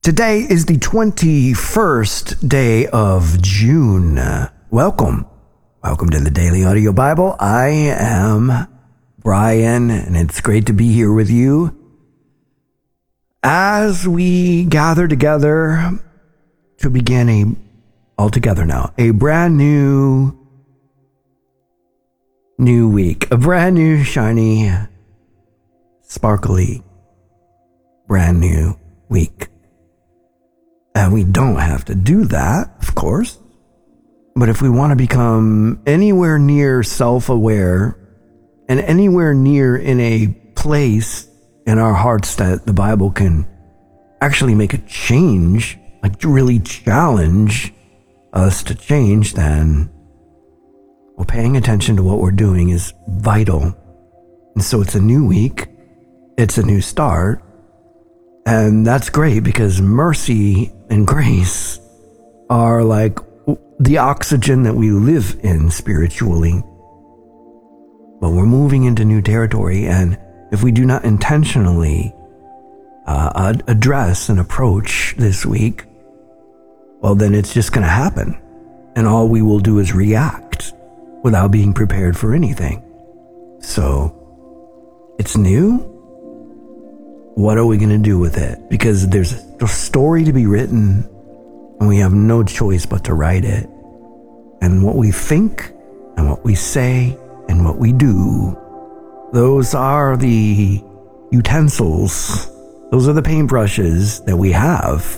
Today is the 21st day of June. Welcome. Welcome to the Daily Audio Bible. I am Brian, and it's great to be here with you as we gather together to begin a brand new week, a brand new, shiny, sparkly, brand new week. And we don't have to do that, of course. But if we want to become anywhere near self-aware and anywhere near in a place in our hearts that the Bible can actually make a change, like really challenge us to change, then paying attention to what we're doing is vital. And so it's a new week. It's a new start. And that's great because mercy and grace are like the oxygen that we live in spiritually. But we're moving into new territory, and if we do not intentionally address and approach this week, well, then it's just going to happen. And all we will do is react without being prepared for anything. So, it's new. What are we going to do with it? Because there's a story to be written, and we have no choice but to write it. And what we think, and what we say, and what we do, those are the utensils. Those are the paintbrushes that we have.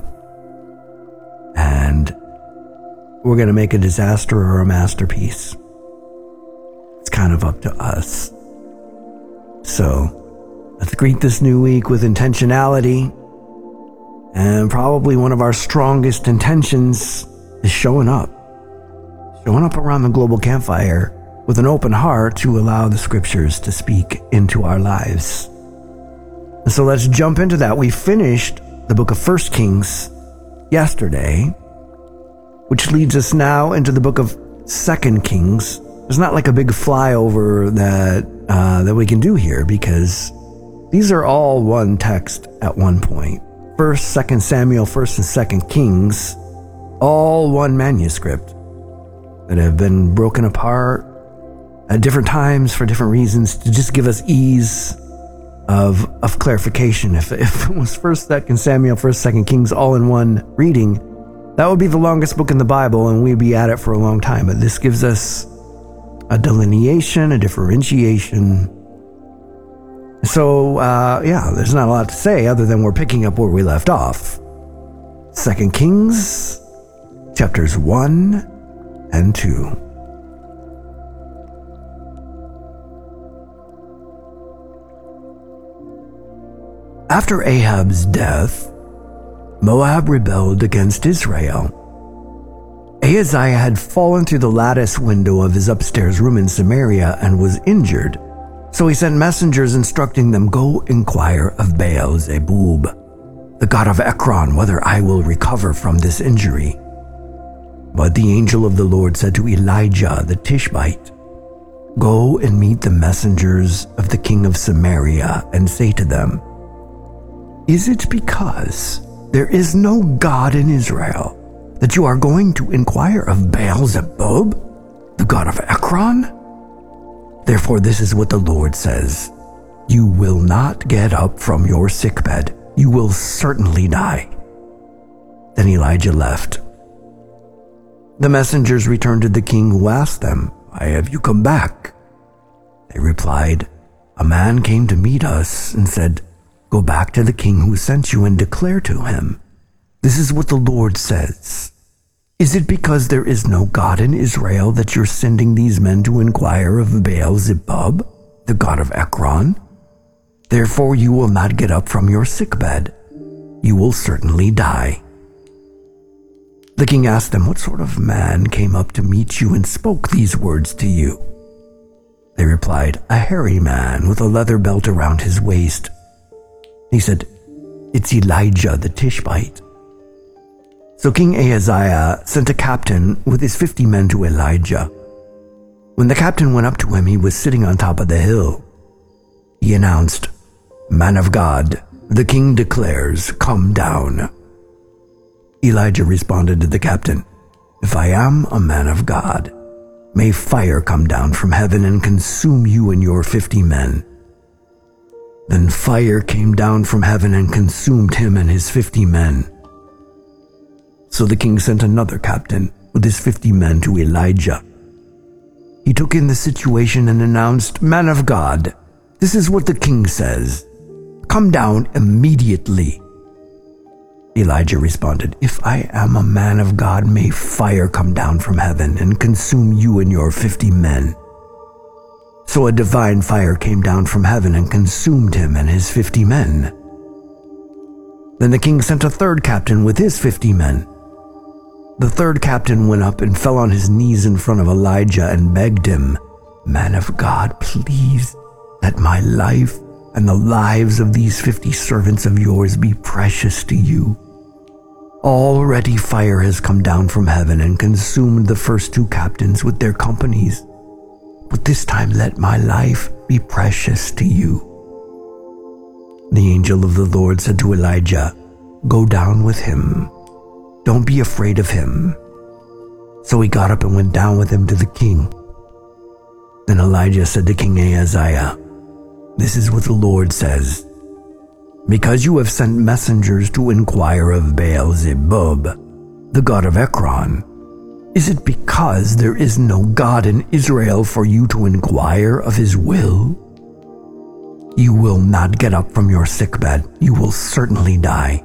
And we're going to make a disaster or a masterpiece. It's kind of up to us. So, let's greet this new week with intentionality. And probably one of our strongest intentions is showing up. Showing up around the global campfire with an open heart to allow the scriptures to speak into our lives. And so let's jump into that. We finished the book of 1 Kings yesterday, which leads us now into the book of 2 Kings. There's not like a big flyover that we can do here, because these are all one text at one point. 1st, 2nd Samuel, 1st and 2nd Kings, all one manuscript that have been broken apart at different times for different reasons to just give us ease of clarification. If it was 1st, 2nd Samuel, 1st, 2nd Kings all in one reading, that would be the longest book in the Bible, and we'd be at it for a long time. But this gives us a delineation, a differentiation. So, there's not a lot to say other than we're picking up where we left off. 2 Kings, chapters 1 and 2. After Ahab's death, Moab rebelled against Israel. Ahaziah had fallen through the lattice window of his upstairs room in Samaria and was injured. So he sent messengers instructing them, "Go inquire of Baal-zebub, the god of Ekron, whether I will recover from this injury." But the angel of the Lord said to Elijah the Tishbite, "Go and meet the messengers of the king of Samaria and say to them, is it because there is no God in Israel that you are going to inquire of Baal-zebub, the god of Ekron? Therefore, this is what the Lord says. You will not get up from your sickbed. You will certainly die." Then Elijah left. The messengers returned to the king, who asked them, "Why have you come back?" They replied, "A man came to meet us and said, 'Go back to the king who sent you and declare to him, this is what the Lord says. Is it because there is no God in Israel that you're sending these men to inquire of Baal-zebub, the god of Ekron? Therefore you will not get up from your sickbed. You will certainly die." The king asked them, "What sort of man came up to meet you and spoke these words to you?" They replied, "A hairy man with a leather belt around his waist." He said, "It's Elijah the Tishbite." So King Ahaziah sent a captain with his 50 men to Elijah. When the captain went up to him, he was sitting on top of the hill. He announced, "Man of God, the king declares, come down." Elijah responded to the captain, "If I am a man of God, may fire come down from heaven and consume you and your 50 men." Then fire came down from heaven and consumed him and his 50 men. So the king sent another captain with his 50 men to Elijah. He took in the situation and announced, "Man of God, this is what the king says. Come down immediately." Elijah responded, "If I am a man of God, may fire come down from heaven and consume you and your 50 men." So a divine fire came down from heaven and consumed him and his 50 men. Then the king sent a third captain with his 50 men. The third captain went up and fell on his knees in front of Elijah and begged him, "Man of God, please let my life and the lives of these 50 servants of yours be precious to you. Already fire has come down from heaven and consumed the first 2 captains with their companies. But this time let my life be precious to you." The angel of the Lord said to Elijah, "Go down with him. Don't be afraid of him." So he got up and went down with him to the king. Then Elijah said to King Ahaziah, "This is what the Lord says. Because you have sent messengers to inquire of Baal-zebub, the god of Ekron, is it because there is no God in Israel for you to inquire of his will? You will not get up from your sickbed. You will certainly die."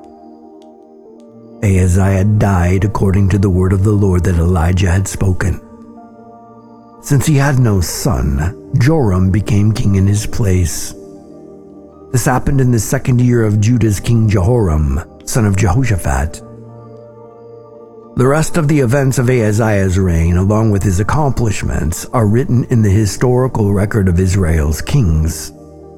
Ahaziah died according to the word of the Lord that Elijah had spoken. Since he had no son, Joram became king in his place. This happened in the 2nd year of Judah's king Jehoram, son of Jehoshaphat. The rest of the events of Ahaziah's reign, along with his accomplishments, are written in the historical record of Israel's kings.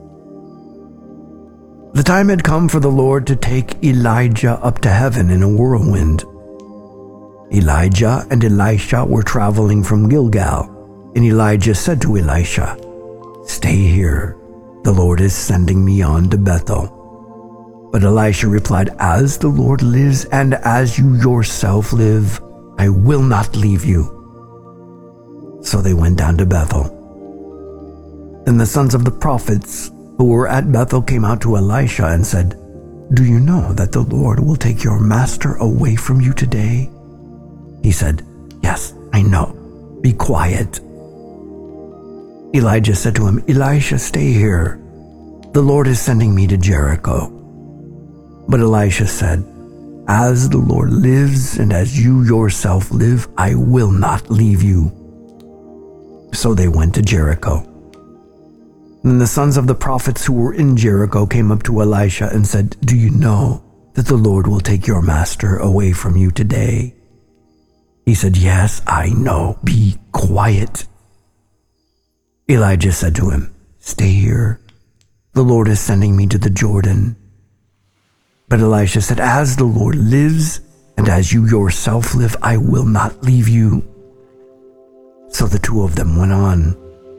The time had come for the Lord to take Elijah up to heaven in a whirlwind. Elijah and Elisha were traveling from Gilgal, and Elijah said to Elisha, "Stay here. The Lord is sending me on to Bethel." But Elisha replied, "As the Lord lives and as you yourself live, I will not leave you." So they went down to Bethel. Then the sons of the prophets who were at Bethel came out to Elisha and said, "Do you know that the Lord will take your master away from you today?" He said, "Yes, I know. Be quiet." Elijah said to him, "Elisha, stay here. The Lord is sending me to Jericho." But Elisha said, "As the Lord lives and as you yourself live, I will not leave you." So they went to Jericho. Then the sons of the prophets who were in Jericho came up to Elisha and said, "Do you know that the Lord will take your master away from you today?" He said, "Yes, I know. Be quiet." Elijah said to him, "Stay here. The Lord is sending me to the Jordan." But Elisha said, "As the Lord lives and as you yourself live, I will not leave you." So the 2 of them went on.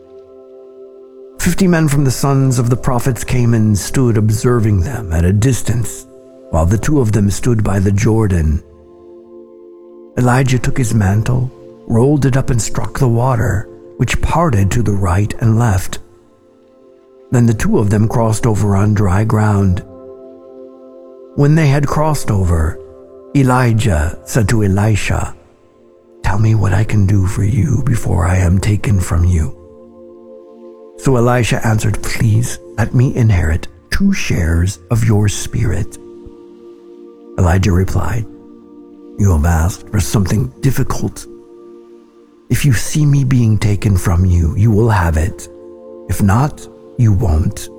50 men from the sons of the prophets came and stood observing them at a distance, while the 2 of them stood by the Jordan. Elijah took his mantle, rolled it up and struck the water, which parted to the right and left. Then the 2 of them crossed over on dry ground. When they had crossed over, Elijah said to Elisha, "Tell me what I can do for you before I am taken from you." So Elisha answered, "Please let me inherit 2 shares of your spirit." Elijah replied, "You have asked for something difficult. If you see me being taken from you, you will have it. If not, you won't."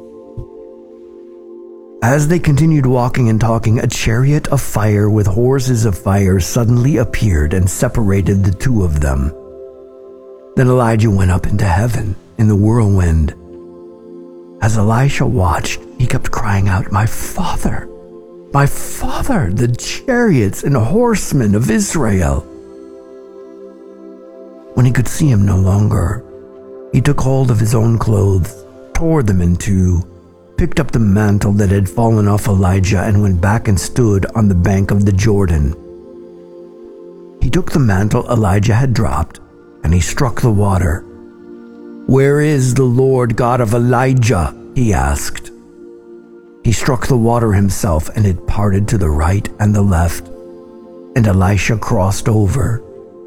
As they continued walking and talking, a chariot of fire with horses of fire suddenly appeared and separated the 2 of them. Then Elijah went up into heaven in the whirlwind. As Elisha watched, he kept crying out, my father, the chariots and horsemen of Israel." When he could see him no longer, he took hold of his own clothes, tore them in 2, picked up the mantle that had fallen off Elijah, and went back and stood on the bank of the Jordan. He took the mantle Elijah had dropped, and he struck the water. "Where is the Lord God of Elijah?" he asked. He struck the water himself, and it parted to the right and the left, and Elisha crossed over.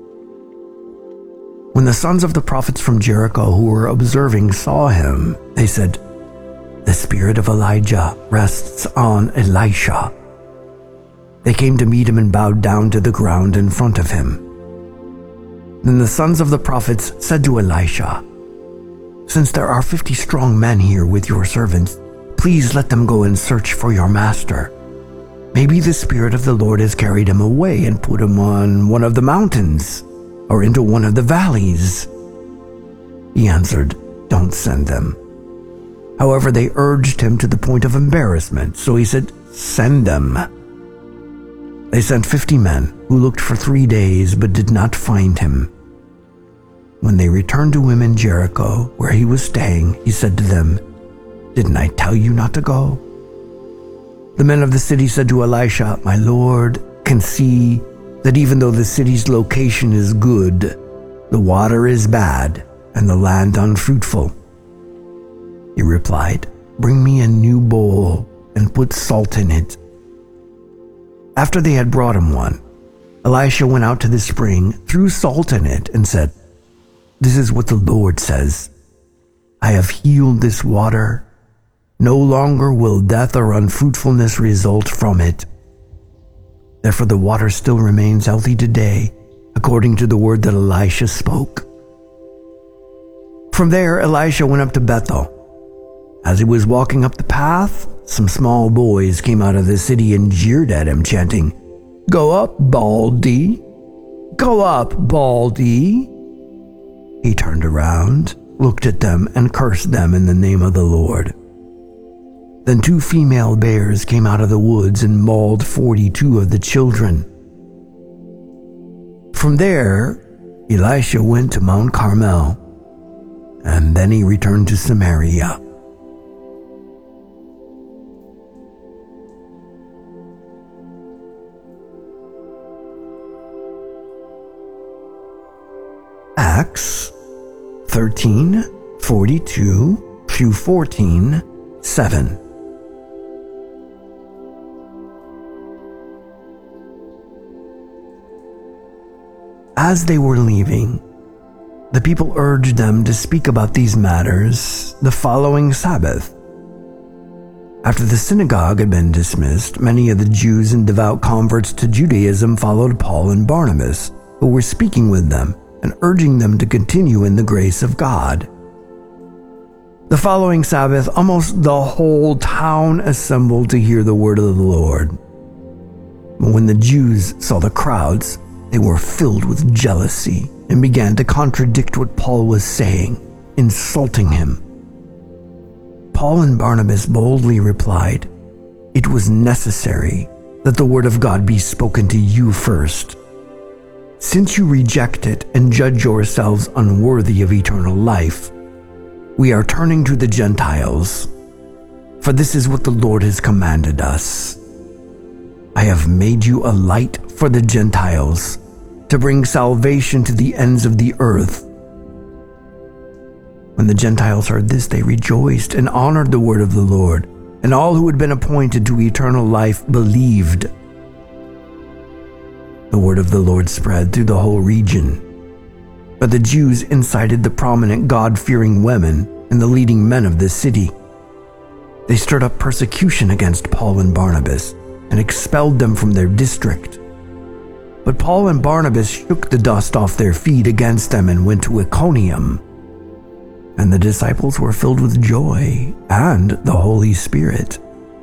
When the sons of the prophets from Jericho who were observing saw him, they said, "The spirit of Elijah rests on Elisha." They came to meet him and bowed down to the ground in front of him. Then the sons of the prophets said to Elisha, "Since there are 50 strong men here with your servants, please let them go and search for your master. Maybe the Spirit of the Lord has carried him away and put him on one of the mountains or into one of the valleys." He answered, "Don't send them." However, they urged him to the point of embarrassment, so he said, "Send them." They sent 50 men who looked for 3 days but did not find him. When they returned to him in Jericho, where he was staying, he said to them, "Didn't I tell you not to go?" The men of the city said to Elisha, "My lord can see that even though the city's location is good, the water is bad and the land unfruitful." He replied, "Bring me a new bowl and put salt in it." After they had brought him one, Elisha went out to the spring, threw salt in it, and said, "This is what the Lord says. I have healed this water. No longer will death or unfruitfulness result from it. Therefore the water still remains healthy today, according to the word that Elisha spoke." From there, Elisha went up to Bethel. As he was walking up the path, some small boys came out of the city and jeered at him, chanting, "Go up, Baldy! Go up, Baldy!" He turned around, looked at them, and cursed them in the name of the Lord. Then 2 female bears came out of the woods and mauled 42 of the children. From there, Elisha went to Mount Carmel, and then he returned to Samaria. Acts 13:42 through 14:7. As they were leaving, the people urged them to speak about these matters the following Sabbath. After the synagogue had been dismissed, many of the Jews and devout converts to Judaism followed Paul and Barnabas, who were speaking with them and urging them to continue in the grace of God. The following Sabbath, almost the whole town assembled to hear the word of the Lord. But when the Jews saw the crowds, they were filled with jealousy and began to contradict what Paul was saying, insulting him. Paul and Barnabas boldly replied, "It was necessary that the word of God be spoken to you first. Since you reject it and judge yourselves unworthy of eternal life, we are turning to the Gentiles, for this is what the Lord has commanded us. I have made you a light for the Gentiles, to bring salvation to the ends of the earth." When the Gentiles heard this, they rejoiced and honored the word of the Lord, and all who had been appointed to eternal life believed. The word of the Lord spread through the whole region, but the Jews incited the prominent God-fearing women and the leading men of the city. They stirred up persecution against Paul and Barnabas and expelled them from their district. But Paul and Barnabas shook the dust off their feet against them and went to Iconium. And the disciples were filled with joy and the Holy Spirit.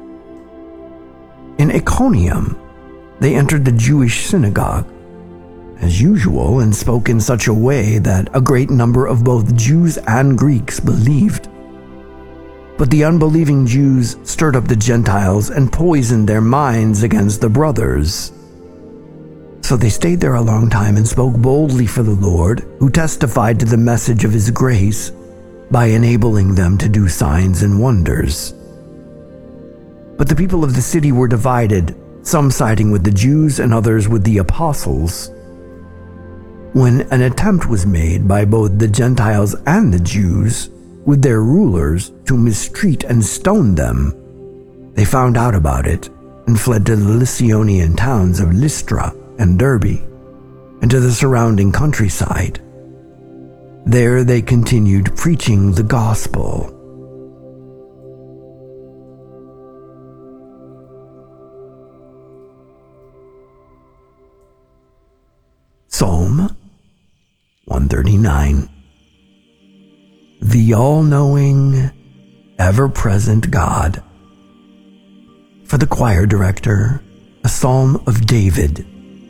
In Iconium, they entered the Jewish synagogue, as usual, and spoke in such a way that a great number of both Jews and Greeks believed. But the unbelieving Jews stirred up the Gentiles and poisoned their minds against the brothers. So they stayed there a long time and spoke boldly for the Lord, who testified to the message of his grace by enabling them to do signs and wonders. But the people of the city were divided, some siding with the Jews and others with the apostles. when an attempt was made by both the Gentiles and the Jews with their rulers to mistreat and stone them, they found out about it and fled to the Lycaonian towns of Lystra and Derbe and to the surrounding countryside. There they continued preaching the gospel. Psalm 139. The all-knowing, ever-present God. For the choir director, a psalm of David.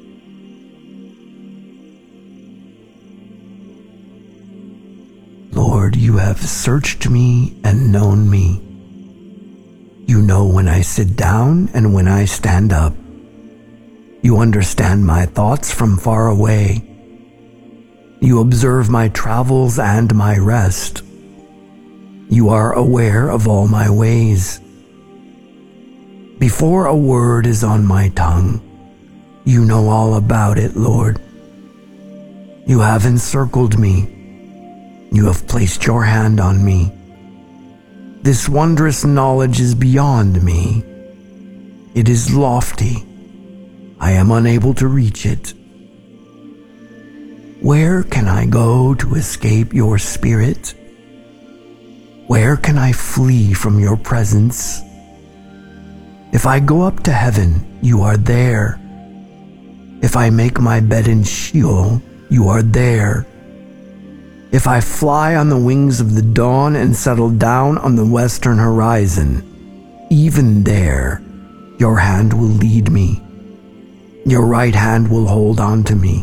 Lord, you have searched me and known me. You know when I sit down and when I stand up. You understand my thoughts from far away. You observe my travels and my rest. You are aware of all my ways. Before a word is on my tongue, you know all about it, Lord. You have encircled me. You have placed your hand on me. This wondrous knowledge is beyond me. It is lofty. I am unable to reach it. Where can I go to escape your spirit? Where can I flee from your presence? If I go up to heaven, you are there. If I make my bed in Sheol, you are there. If I fly on the wings of the dawn and settle down on the western horizon, even there, your hand will lead me. Your right hand will hold on to me.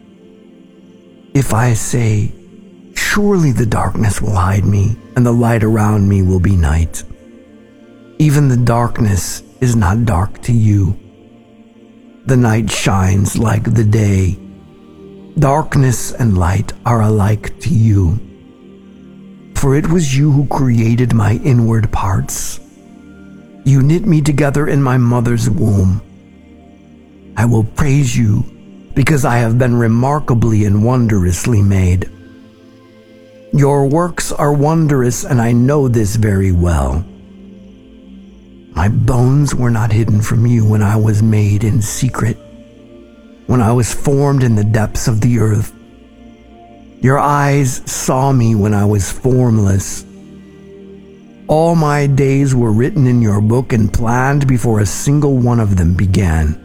If I say, surely the darkness will hide me, and the light around me will be night. Even the darkness is not dark to you. The night shines like the day. Darkness and light are alike to you. For it was you who created my inward parts. You knit me together in my mother's womb. I will praise you because I have been remarkably and wondrously made. Your works are wondrous, and I know this very well. My bones were not hidden from you when I was made in secret, when I was formed in the depths of the earth. Your eyes saw me when I was formless. All my days were written in your book and planned before a single one of them began.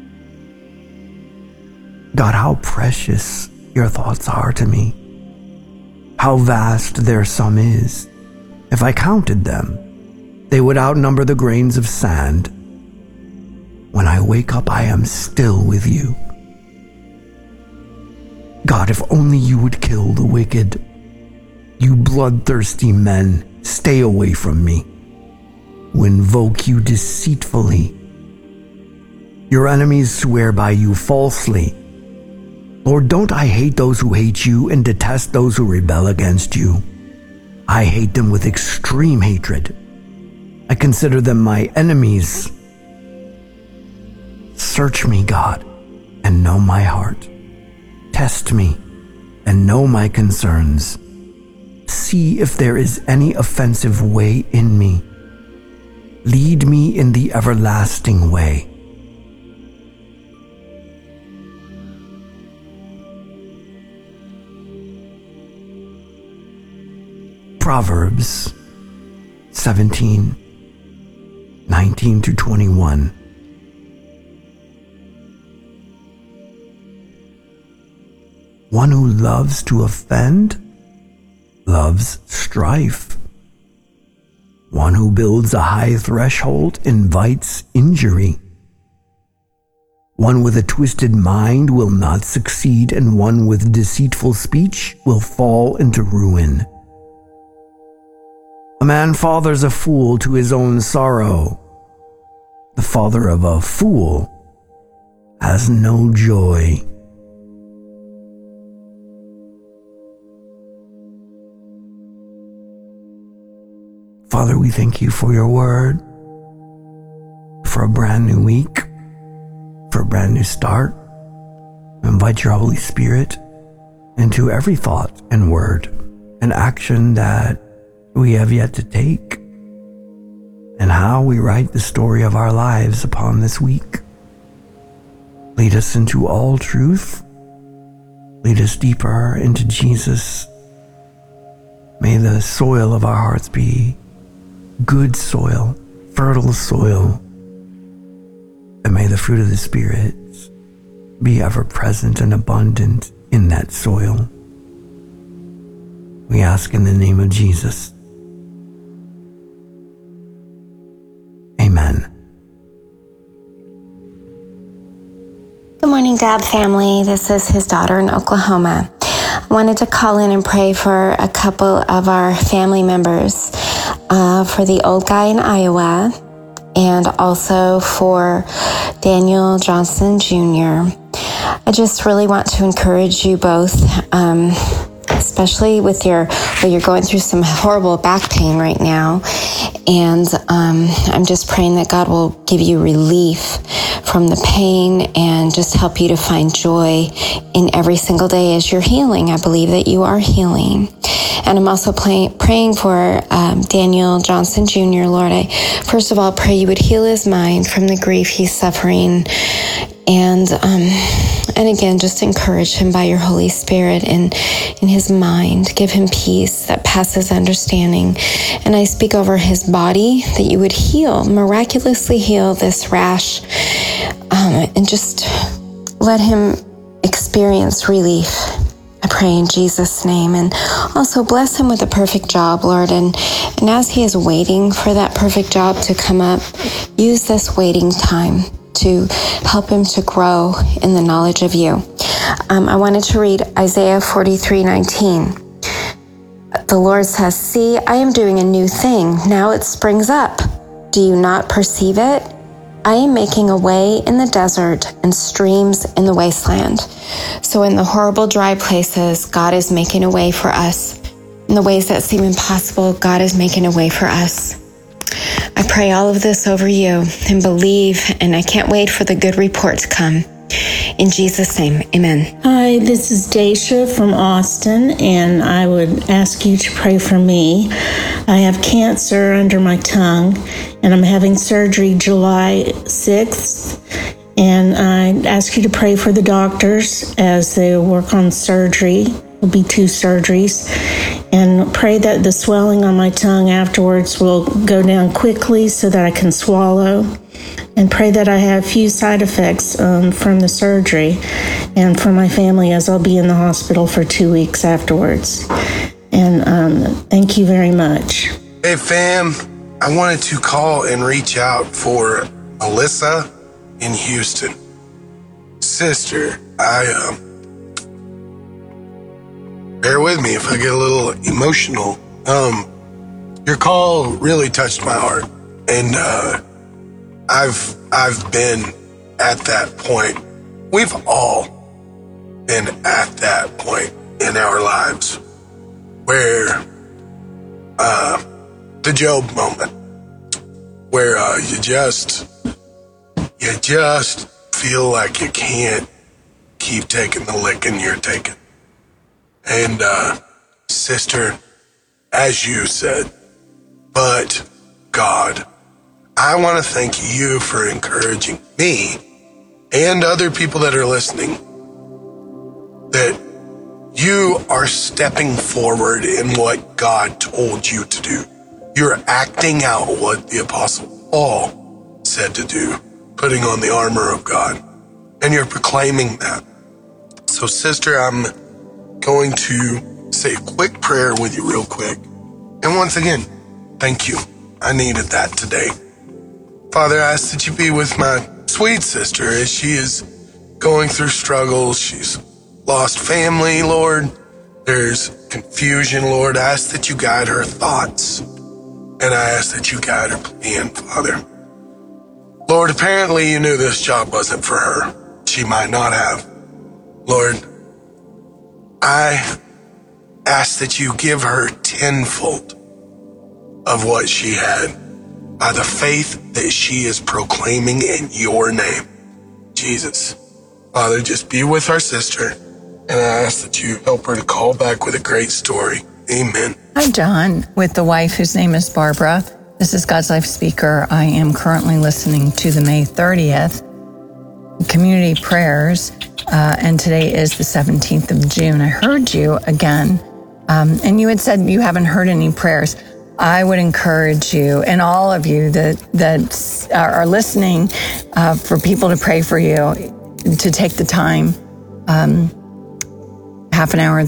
God, how precious your thoughts are to me. How vast their sum is. If I counted them, they would outnumber the grains of sand. When I wake up, I am still with you. God, if only you would kill the wicked. You bloodthirsty men, stay away from me, who invoke you deceitfully. Your enemies swear by you falsely. Lord, don't I hate those who hate you and detest those who rebel against you? I hate them with extreme hatred. I consider them my enemies. Search me, God, and know my heart. Test me and know my concerns. See if there is any offensive way in me. Lead me in the everlasting way. Proverbs 17:19-21. One who loves to offend loves strife. One who builds a high threshold invites injury. One with a twisted mind will not succeed, and one with deceitful speech will fall into ruin. A man fathers a fool to his own sorrow. The father of a fool has no joy. Father, we thank you for your word, for a brand new week, for a brand new start. We invite your Holy Spirit into every thought and word and action that we have yet to take, and how we write the story of our lives upon this week. Lead us into all truth. Lead us deeper into Jesus. May the soil of our hearts be good soil, fertile soil, and may the fruit of the Spirit be ever present and abundant in that soil. We ask in the name of Jesus. Amen. Good morning, Dab family. This is his daughter in Oklahoma. I wanted to call in and pray for a couple of our family members, for the old guy in Iowa, and also for Daniel Johnson Jr. I just really want to encourage you both, especially with you're going through some horrible back pain right now. And I'm just praying that God will give you relief from the pain and just help you to find joy in every single day as you're healing. I believe that you are healing. And I'm also praying for Daniel Johnson Jr., Lord. I first of all pray you would heal his mind from the grief he's suffering. And again, just encourage him by your Holy Spirit in his mind. Give him peace that passes understanding. And I speak over his body that you would heal, miraculously heal this rash, and just let him experience relief. I pray in Jesus' name. And also bless him with a perfect job, Lord. And as he is waiting for that perfect job to come up, use this waiting time to help him to grow in the knowledge of you. I wanted to read Isaiah 43:19. The Lord says, "See, I am doing a new thing. Now it springs up. Do you not perceive it? I am making a way in the desert and streams in the wasteland." So in the horrible dry places, God is making a way for us. In the ways that seem impossible, God is making a way for us. I pray all of this over you and believe, and I can't wait for the good report to come. In Jesus' name, amen. Hi, this is Daisha from Austin, and I would ask you to pray for me. I have cancer under my tongue, and I'm having surgery July 6th. And I ask you to pray for the doctors as they work on surgery. There'll be 2 surgeries. And pray that the swelling on my tongue afterwards will go down quickly so that I can swallow. And pray that I have few side effects from the surgery and for my family, as I'll be in the hospital for 2 weeks afterwards. And thank you very much. Hey fam, I wanted to call and reach out for Alyssa in Houston. Sister, bear with me if I get a little emotional. Your call really touched my heart, and I've been at that point. We've all been at that point in our lives where the Job moment, where you just feel like you can't keep taking the licking you're taking. And sister, as you said, but God, I want to thank you for encouraging me and other people that are listening that you are stepping forward in what God told you to do. You're acting out what the Apostle Paul said to do, putting on the armor of God, and you're proclaiming that. So sister, I'm going to say a quick prayer with you real quick. And once again, thank you. I needed that today. Father, I ask that you be with my sweet sister as she is going through struggles. She's lost family, Lord. There's confusion, Lord. I ask that you guide her thoughts. And I ask that you guide her plan, Father. Lord, apparently you knew this job wasn't for her. She might not have. Lord, I ask that you give her tenfold of what she had by the faith that she is proclaiming in your name. Jesus, Father, just be with our sister. And I ask that you help her to call back with a great story. Amen. Hi, John, with the wife whose name is Barbara. This is God's Life Speaker. I am currently listening to the May 30th community prayers, and today is the 17th of June. I heard you again, and you had said you haven't heard any prayers. I would encourage you and all of you that are listening for people to pray for you to take the time, half an hour,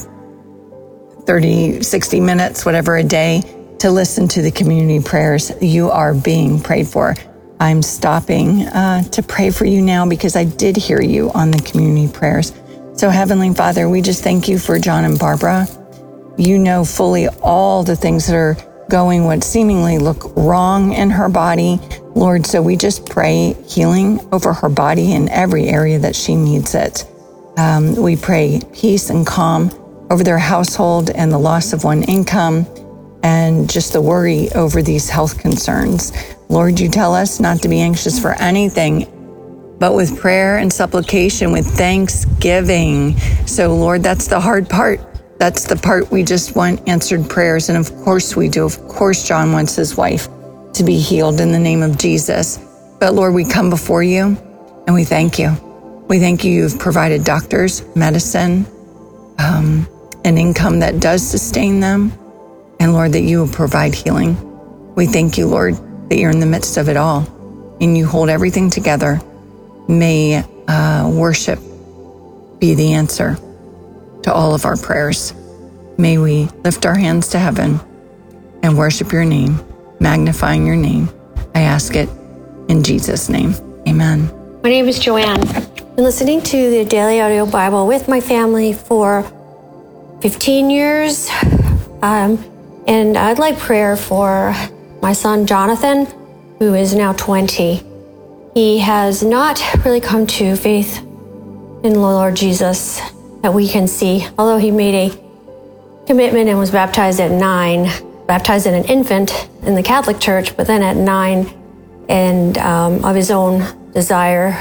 30, 60 minutes, whatever a day, to listen to the community prayers. You are being prayed for. I'm stopping to pray for you now because I did hear you on the community prayers. So Heavenly Father, we just thank you for John and Barbara. You know fully all the things that are going what seemingly look wrong in her body, Lord. So we just pray healing over her body in every area that she needs it. We pray peace and calm over their household and the loss of one income and just the worry over these health concerns. Lord, you tell us not to be anxious for anything, but with prayer and supplication, with thanksgiving. So Lord, that's the hard part. That's the part we just want answered prayers. And of course we do. Of course, John wants his wife to be healed in the name of Jesus. But Lord, we come before you and we thank you. We thank you. You've provided doctors, medicine, an income that does sustain them. And Lord, that you will provide healing. We thank you, Lord, that you're in the midst of it all and you hold everything together. May worship be the answer to all of our prayers. May we lift our hands to heaven and worship your name, magnifying your name. I ask it in Jesus' name. Amen. My name is Joanne. I've been listening to the Daily Audio Bible with my family for 15 years. And I'd like prayer for my son, Jonathan, who is now 20. He has not really come to faith in the Lord Jesus that we can see, although he made a commitment and was baptized at 9, baptized as an infant in the Catholic Church, but then at 9 and of his own desire.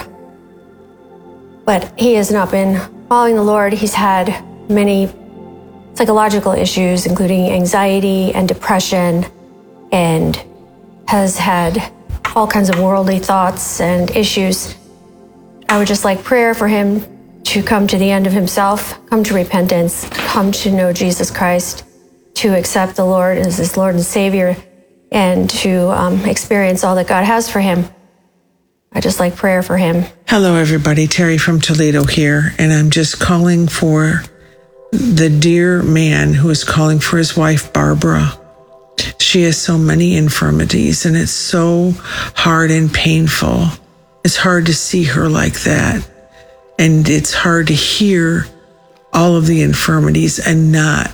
But he has not been following the Lord. He's had many psychological issues, including anxiety and depression, and has had all kinds of worldly thoughts and issues. I would just like prayer for him to come to the end of himself, come to repentance, come to know Jesus Christ, to accept the Lord as his Lord and Savior, and to experience all that God has for him. I just like prayer for him. Hello, everybody. Terry from Toledo here, and I'm just calling for the dear man who is calling for his wife, Barbara. She has so many infirmities, and it's so hard and painful. It's hard to see her like that. And it's hard to hear all of the infirmities and not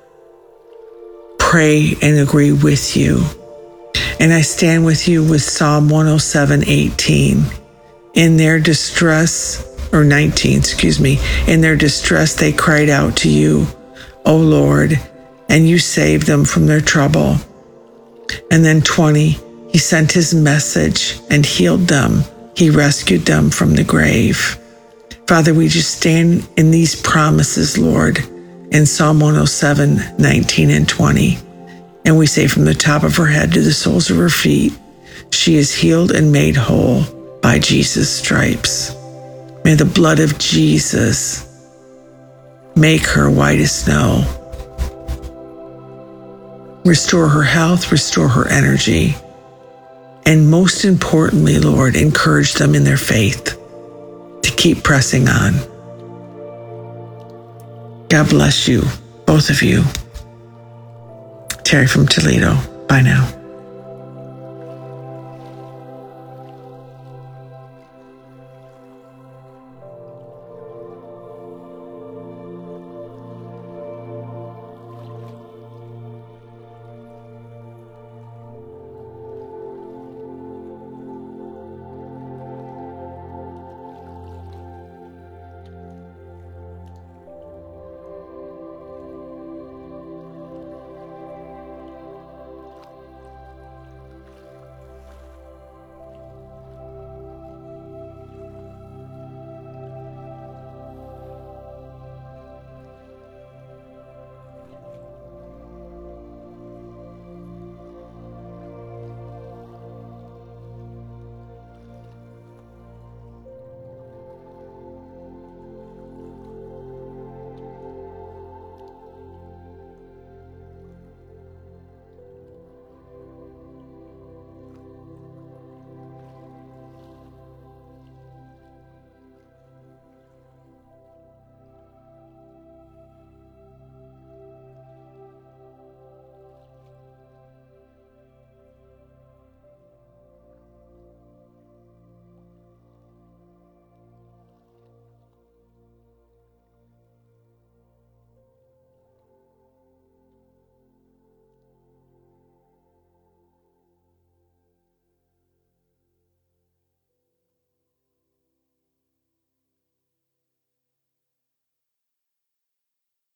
pray and agree with you. And I stand with you with Psalm 107:18. In their distress, or 19, in their distress they cried out to you, O Lord, and you saved them from their trouble. And then 20, he sent his message and healed them. He rescued them from the grave. Father, we just stand in these promises, Lord, in Psalm 107:19 and 20. And we say from the top of her head to the soles of her feet, she is healed and made whole by Jesus' stripes. May the blood of Jesus make her white as snow. Restore her health, restore her energy. And most importantly, Lord, encourage them in their faith to keep pressing on. God bless you, both of you. Terry from Toledo. Bye now.